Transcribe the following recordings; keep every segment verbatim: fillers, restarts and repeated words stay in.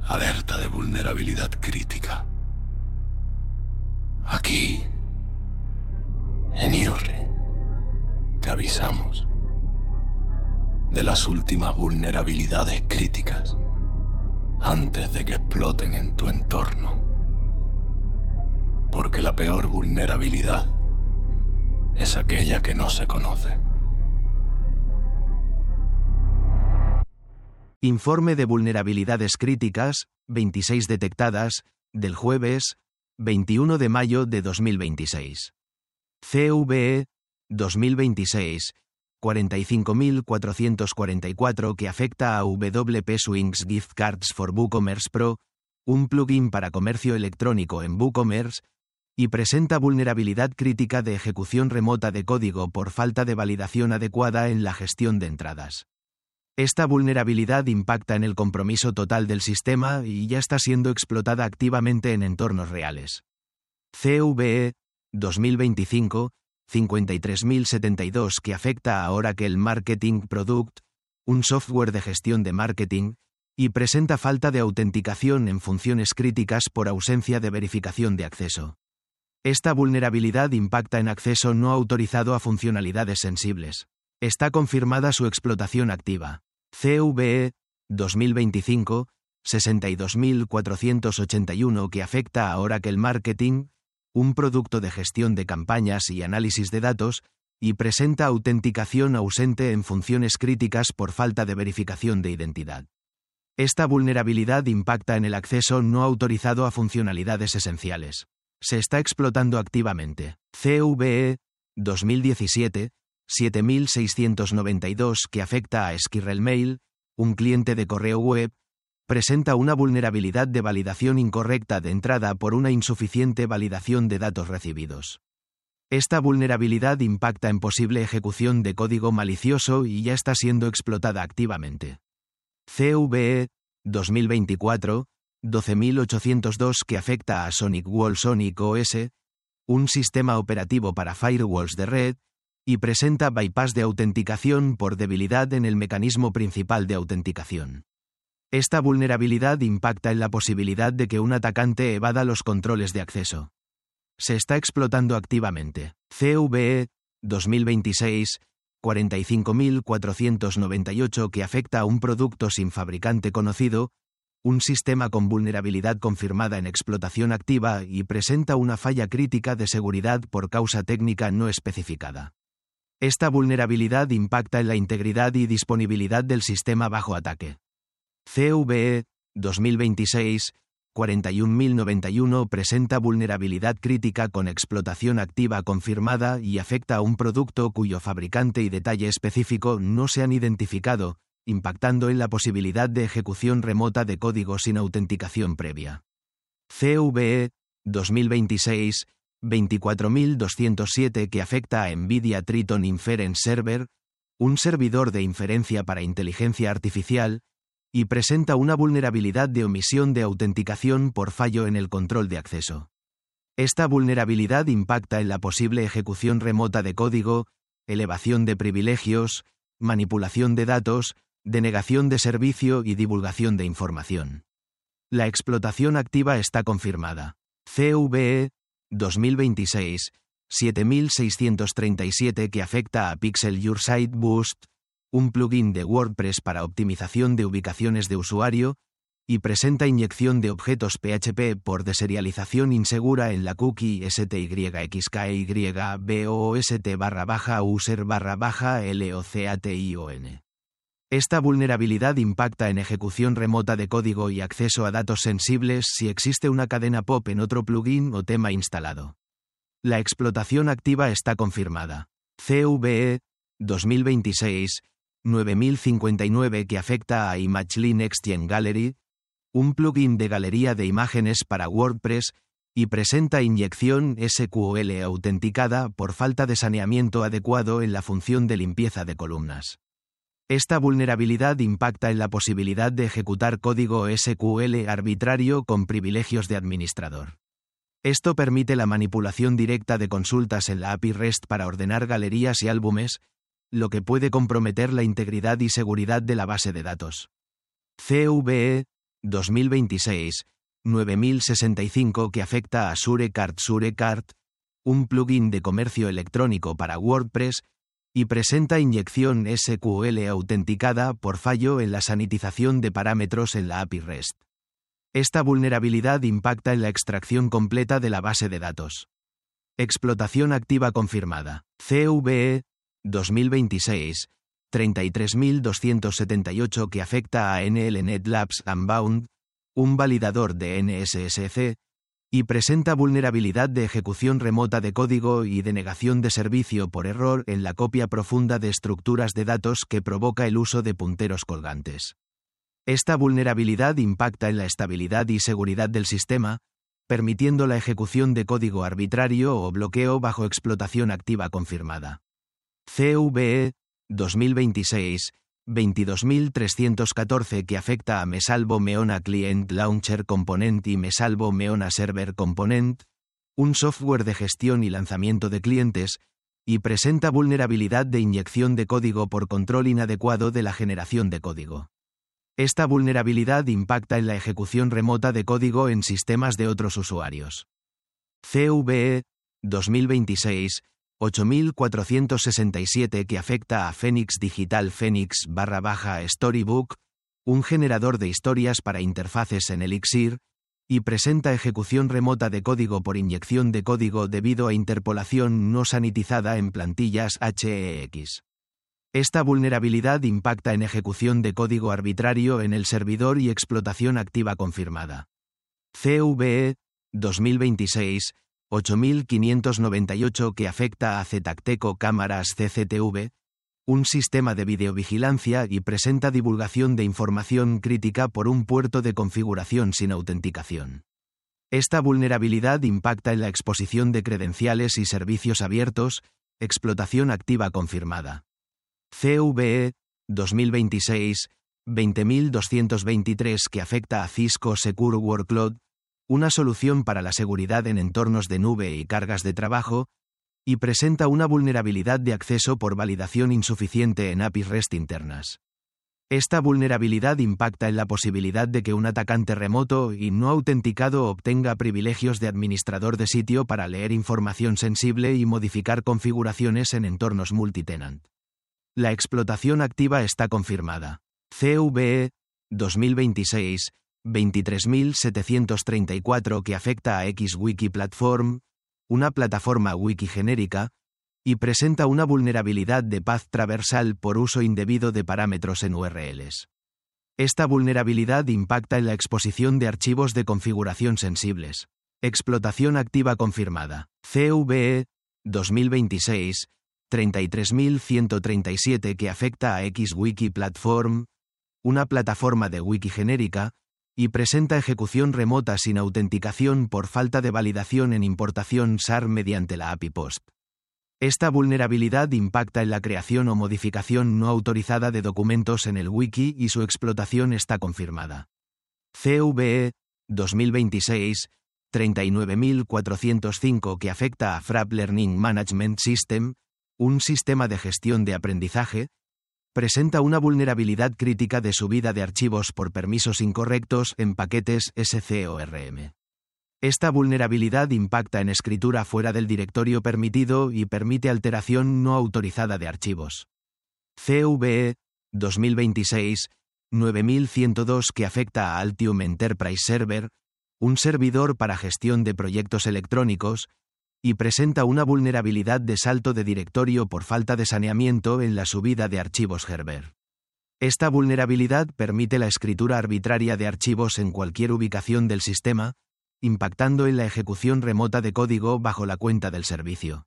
Alerta de vulnerabilidad crítica. Aquí, en I R E, te avisamos de las últimas vulnerabilidades críticas antes de que exploten en tu entorno. Porque la peor vulnerabilidad es aquella que no se conoce. Informe de vulnerabilidades críticas, veintiséis detectadas, del jueves, veintiuno de mayo de dos mil veintiséis. C V E dos mil veintiséis, cuarenta y cinco mil cuatrocientos cuarenta y cuatro que afecta a W P Swings Gift Cards for WooCommerce Pro, un plugin para comercio electrónico en WooCommerce, y presenta vulnerabilidad crítica de ejecución remota de código por falta de validación adecuada en la gestión de entradas. Esta vulnerabilidad impacta en el compromiso total del sistema y ya está siendo explotada activamente en entornos reales. C V E dos mil veinticinco, cincuenta y tres mil setenta y dos que afecta a Oracle Marketing Product, un software de gestión de marketing, y presenta falta de autenticación en funciones críticas por ausencia de verificación de acceso. Esta vulnerabilidad impacta en acceso no autorizado a funcionalidades sensibles. Está confirmada su explotación activa. C V E dos mil veinticinco, sesenta y dos mil cuatrocientos ochenta y uno que afecta a Oracle Marketing, un producto de gestión de campañas y análisis de datos, y presenta autenticación ausente en funciones críticas por falta de verificación de identidad. Esta vulnerabilidad impacta en el acceso no autorizado a funcionalidades esenciales. Se está explotando activamente. C V E dos mil diecisiete, siete mil seiscientos noventa y dos que afecta a Squirrel Mail, un cliente de correo web, presenta una vulnerabilidad de validación incorrecta de entrada por una insuficiente validación de datos recibidos. Esta vulnerabilidad impacta en posible ejecución de código malicioso y ya está siendo explotada activamente. C V E dos mil veinticuatro, doce mil ochocientos dos que afecta a SonicWall Sonic O S, un sistema operativo para firewalls de red, y presenta bypass de autenticación por debilidad en el mecanismo principal de autenticación. Esta vulnerabilidad impacta en la posibilidad de que un atacante evada los controles de acceso. Se está explotando activamente. C V E dos mil veintiséis, cuarenta y cinco mil cuatrocientos noventa y ocho que afecta a un producto sin fabricante conocido, un sistema con vulnerabilidad confirmada en explotación activa y presenta una falla crítica de seguridad por causa técnica no especificada. Esta vulnerabilidad impacta en la integridad y disponibilidad del sistema bajo ataque. C V E dos mil veintiséis, cuarenta y un mil noventa y uno presenta vulnerabilidad crítica con explotación activa confirmada y afecta a un producto cuyo fabricante y detalle específico no se han identificado, impactando en la posibilidad de ejecución remota de código sin autenticación previa. C V E dos mil veintiséis, veinticuatro mil doscientos siete que afecta a NVIDIA Triton Inference Server, un servidor de inferencia para inteligencia artificial, y presenta una vulnerabilidad de omisión de autenticación por fallo en el control de acceso. Esta vulnerabilidad impacta en la posible ejecución remota de código, elevación de privilegios, manipulación de datos, denegación de servicio y divulgación de información. La explotación activa está confirmada. C V E dos mil veintiséis, siete mil seiscientos treinta y siete que afecta a Pixel Your Site Boost, un plugin de WordPress para optimización de ubicaciones de usuario, y presenta inyección de objetos P H P por deserialización insegura en la cookie styxkybost barra baja user barra baja location. Esta vulnerabilidad impacta en ejecución remota de código y acceso a datos sensibles si existe una cadena P O P en otro plugin o tema instalado. La explotación activa está confirmada. C V E dos mil veintiséis, nueve mil cincuenta y nueve que afecta a Imagely Nextgen Gallery, un plugin de galería de imágenes para WordPress, y presenta inyección S Q L autenticada por falta de saneamiento adecuado en la función de limpieza de columnas. Esta vulnerabilidad impacta en la posibilidad de ejecutar código S Q L arbitrario con privilegios de administrador. Esto permite la manipulación directa de consultas en la A P I REST para ordenar galerías y álbumes, lo que puede comprometer la integridad y seguridad de la base de datos. C V E dos mil veintiséis nueve mil sesenta y cinco que afecta a SureCart SureCart, un plugin de comercio electrónico para WordPress, y presenta inyección S Q L autenticada por fallo en la sanitización de parámetros en la A P I REST. Esta vulnerabilidad impacta en la extracción completa de la base de datos. Explotación activa confirmada. C V E dos mil veintiséis treinta y tres mil doscientos setenta y ocho que afecta a N L Net Labs Unbound, un validador de N S S C, y presenta vulnerabilidad de ejecución remota de código y de negación de servicio por error en la copia profunda de estructuras de datos que provoca el uso de punteros colgantes. Esta vulnerabilidad impacta en la estabilidad y seguridad del sistema, permitiendo la ejecución de código arbitrario o bloqueo bajo explotación activa confirmada. C V E dos mil veintiséis veintidós mil trescientos catorce que afecta a Mesalvo Meona Client Launcher Component y Mesalvo Meona Server Component, un software de gestión y lanzamiento de clientes, y presenta vulnerabilidad de inyección de código por control inadecuado de la generación de código. Esta vulnerabilidad impacta en la ejecución remota de código en sistemas de otros usuarios. C V E dos mil veintiséis ocho mil cuatrocientos sesenta y siete que afecta a Phoenix Digital Phoenix barra baja Storybook, un generador de historias para interfaces en Elixir, y presenta ejecución remota de código por inyección de código debido a interpolación no sanitizada en plantillas H E X. Esta vulnerabilidad impacta en ejecución de código arbitrario en el servidor y explotación activa confirmada. C V E dos mil veintiséis ocho mil quinientos noventa y ocho que afecta a Zetacteco Cámaras C C T V, un sistema de videovigilancia y presenta divulgación de información crítica por un puerto de configuración sin autenticación. Esta vulnerabilidad impacta en la exposición de credenciales y servicios abiertos, explotación activa confirmada. C V E dos mil veintiséis veinte mil doscientos veintitrés que afecta a Cisco Secure Workload, una solución para la seguridad en entornos de nube y cargas de trabajo, y presenta una vulnerabilidad de acceso por validación insuficiente en A P Is REST internas. Esta vulnerabilidad impacta en la posibilidad de que un atacante remoto y no autenticado obtenga privilegios de administrador de sitio para leer información sensible y modificar configuraciones en entornos multitenant. La explotación activa está confirmada. C V E dos mil veintiséis veintitrés mil setecientos treinta y cuatro que afecta a XWiki Platform, una plataforma wiki genérica, y presenta una vulnerabilidad de path traversal por uso indebido de parámetros en U R Ls. Esta vulnerabilidad impacta en la exposición de archivos de configuración sensibles. Explotación activa confirmada. C V E dos mil veintiséis treinta y tres mil ciento treinta y siete que afecta a XWiki Platform, una plataforma de wiki genérica, y presenta ejecución remota sin autenticación por falta de validación en importación S A R mediante la A P I POST. Esta vulnerabilidad impacta en la creación o modificación no autorizada de documentos en el wiki y su explotación está confirmada. C V E dos mil veintiséis treinta y nueve mil cuatrocientos cinco que afecta a Frapp Learning Management System, un sistema de gestión de aprendizaje, presenta una vulnerabilidad crítica de subida de archivos por permisos incorrectos en paquetes S C o R M. Esta vulnerabilidad impacta en escritura fuera del directorio permitido y permite alteración no autorizada de archivos. C V E dos mil veintiséis nueve mil ciento dos que afecta a Altium Enterprise Server, un servidor para gestión de proyectos electrónicos, y presenta una vulnerabilidad de salto de directorio por falta de saneamiento en la subida de archivos Herbert. Esta vulnerabilidad permite la escritura arbitraria de archivos en cualquier ubicación del sistema, impactando en la ejecución remota de código bajo la cuenta del servicio.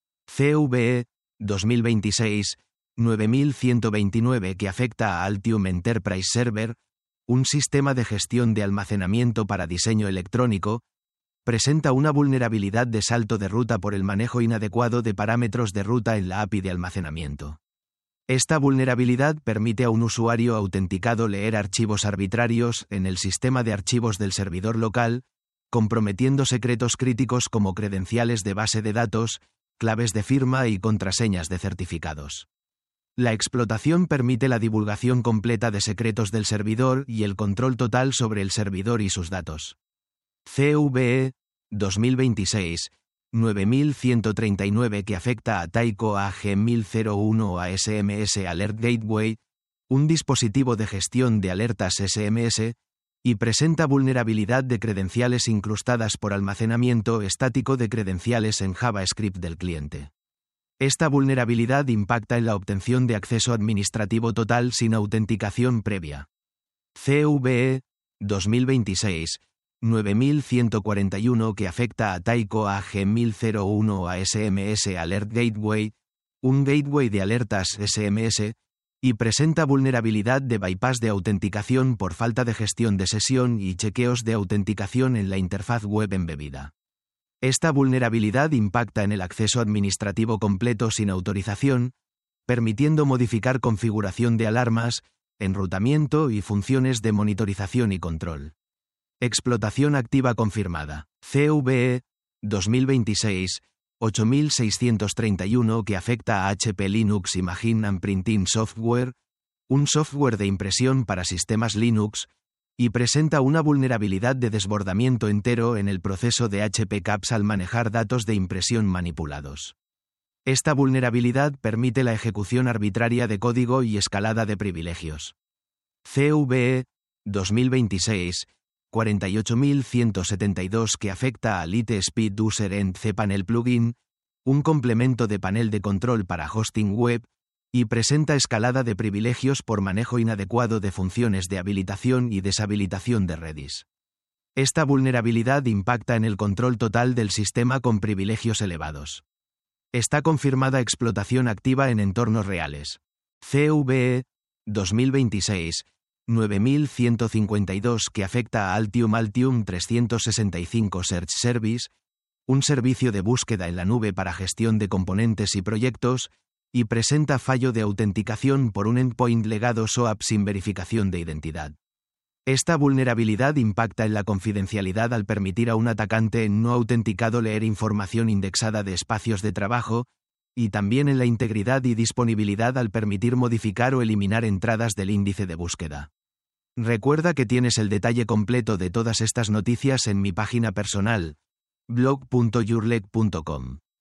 C V E dos mil veintiséis nueve mil ciento veintinueve que afecta a Altium Enterprise Server, un sistema de gestión de almacenamiento para diseño electrónico, presenta una vulnerabilidad de salto de ruta por el manejo inadecuado de parámetros de ruta en la A P I de almacenamiento. Esta vulnerabilidad permite a un usuario autenticado leer archivos arbitrarios en el sistema de archivos del servidor local, comprometiendo secretos críticos como credenciales de base de datos, claves de firma y contraseñas de certificados. La explotación permite la divulgación completa de secretos del servidor y el control total sobre el servidor y sus datos. C V E dos mil veintiséis nueve mil ciento treinta y nueve que afecta a Taiko A G mil uno o a S M S Alert Gateway, un dispositivo de gestión de alertas S M S, y presenta vulnerabilidad de credenciales incrustadas por almacenamiento estático de credenciales en JavaScript del cliente. Esta vulnerabilidad impacta en la obtención de acceso administrativo total sin autenticación previa. C V E dos mil veintiséis nueve mil ciento cuarenta y uno que afecta a Taiko A G mil uno o a S M S Alert Gateway, un gateway de alertas S M S, y presenta vulnerabilidad de bypass de autenticación por falta de gestión de sesión y chequeos de autenticación en la interfaz web embebida. Esta vulnerabilidad impacta en el acceso administrativo completo sin autorización, permitiendo modificar configuración de alarmas, enrutamiento y funciones de monitorización y control. Explotación activa confirmada. C V E dos mil veintiséis ocho mil seiscientos treinta y uno que afecta a H P Linux Imagine and Printing Software, un software de impresión para sistemas Linux, y presenta una vulnerabilidad de desbordamiento entero en el proceso de H P CAPS al manejar datos de impresión manipulados. Esta vulnerabilidad permite la ejecución arbitraria de código y escalada de privilegios. C V E dos mil veintiséis cuarenta y ocho mil ciento setenta y dos que afecta a Lightspeed User End cPanel Plugin, un complemento de panel de control para hosting web, y presenta escalada de privilegios por manejo inadecuado de funciones de habilitación y deshabilitación de Redis. Esta vulnerabilidad impacta en el control total del sistema con privilegios elevados. Está confirmada explotación activa en entornos reales. C V E dos mil veintiséis nueve mil ciento cincuenta y dos que afecta a Altium Altium trescientos sesenta y cinco Search Service, un servicio de búsqueda en la nube para gestión de componentes y proyectos, y presenta fallo de autenticación por un endpoint legado SOAP sin verificación de identidad. Esta vulnerabilidad impacta en la confidencialidad al permitir a un atacante no autenticado leer información indexada de espacios de trabajo, y también en la integridad y disponibilidad al permitir modificar o eliminar entradas del índice de búsqueda. Recuerda que tienes el detalle completo de todas estas noticias en mi página personal, blog punto yourleg punto com.